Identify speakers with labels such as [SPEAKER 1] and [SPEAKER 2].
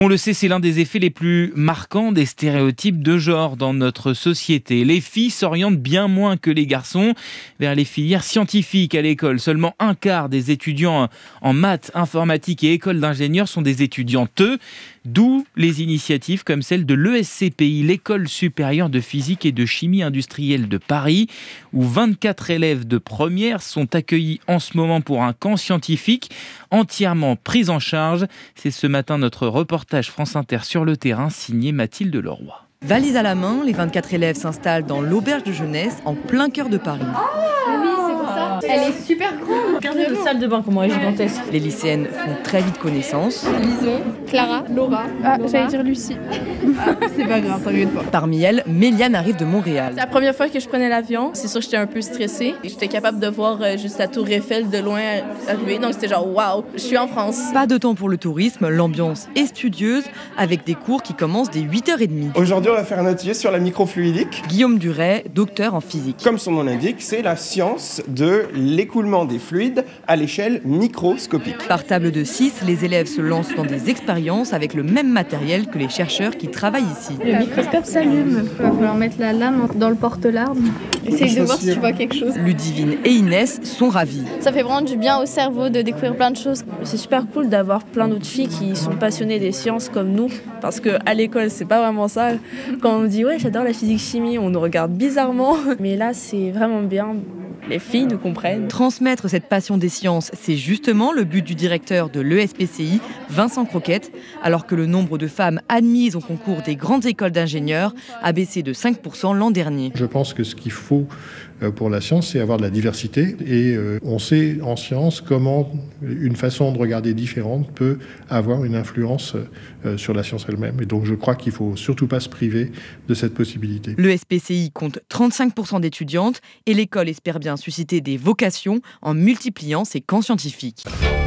[SPEAKER 1] On le sait, c'est l'un des effets les plus marquants des stéréotypes de genre dans notre société. Les filles s'orientent bien moins que les garçons vers les filières scientifiques à l'école. Seulement un quart des étudiants en maths, informatique et école d'ingénieurs sont des étudiantes. D'où les initiatives comme celle de l'ESCPI, l'École supérieure de physique et de chimie industrielle de Paris, où 24 élèves de première sont accueillis en ce moment pour un camp scientifique entièrement pris en charge. C'est ce matin notre reportage France Inter sur le terrain, signé Mathilde Leroy.
[SPEAKER 2] Valise à la main, les 24 élèves s'installent dans l'auberge de jeunesse en plein cœur de Paris.
[SPEAKER 3] Oui, c'est pour ça. Elle est super grande.
[SPEAKER 4] Regardez la salle de bain, comment elle est gigantesque.
[SPEAKER 2] Les lycéennes font très vite connaissance.
[SPEAKER 3] Lison, Clara, Laura. J'allais dire Lucie.
[SPEAKER 5] C'est pas grave, t'inquiète pas.
[SPEAKER 2] Parmi elles, Méliane arrive de Montréal.
[SPEAKER 4] C'est la première fois que je prenais l'avion. C'est sûr que j'étais un peu stressée. J'étais capable de voir juste la tour Eiffel de loin arriver. Donc c'était genre waouh, je suis en France.
[SPEAKER 2] Pas de temps pour le tourisme, l'ambiance est studieuse avec des cours qui commencent dès 8h30.
[SPEAKER 6] Aujourd'hui, on va faire un atelier sur la microfluidique.
[SPEAKER 2] Guillaume Duret, docteur en physique.
[SPEAKER 6] Comme son nom l'indique, c'est la science de l'écoulement des fluides à l'échelle microscopique.
[SPEAKER 2] Par table de 6, les élèves se lancent dans des expériences avec le même matériel que les chercheurs qui travaillent ici.
[SPEAKER 3] Le microscope s'allume. Il va falloir mettre la lame dans le porte-larme. Essaye de voir si tu vois quelque chose.
[SPEAKER 2] Ludivine et Inès sont ravies.
[SPEAKER 7] Ça fait vraiment du bien au cerveau de découvrir plein de choses.
[SPEAKER 4] C'est super cool d'avoir plein d'autres filles qui sont passionnées des sciences comme nous. Parce qu'à l'école, c'est pas vraiment ça. Quand on dit ouais, j'adore la physique-chimie, on nous regarde bizarrement. Mais là, c'est vraiment bien. Les filles nous comprennent.
[SPEAKER 2] Transmettre cette passion des sciences, c'est justement le but du directeur de l'ESPCI, Vincent Croquette, alors que le nombre de femmes admises au concours des grandes écoles d'ingénieurs a baissé de 5% l'an dernier.
[SPEAKER 8] Je pense que ce qu'il faut pour la science, c'est avoir de la diversité. Et on sait en science comment une façon de regarder différente peut avoir une influence sur la science elle-même. Et donc je crois qu'il ne faut surtout pas se priver de cette possibilité.
[SPEAKER 2] L'ESPCI compte 35% d'étudiantes et l'école espère bien susciter des vocations en multipliant ses camps scientifiques.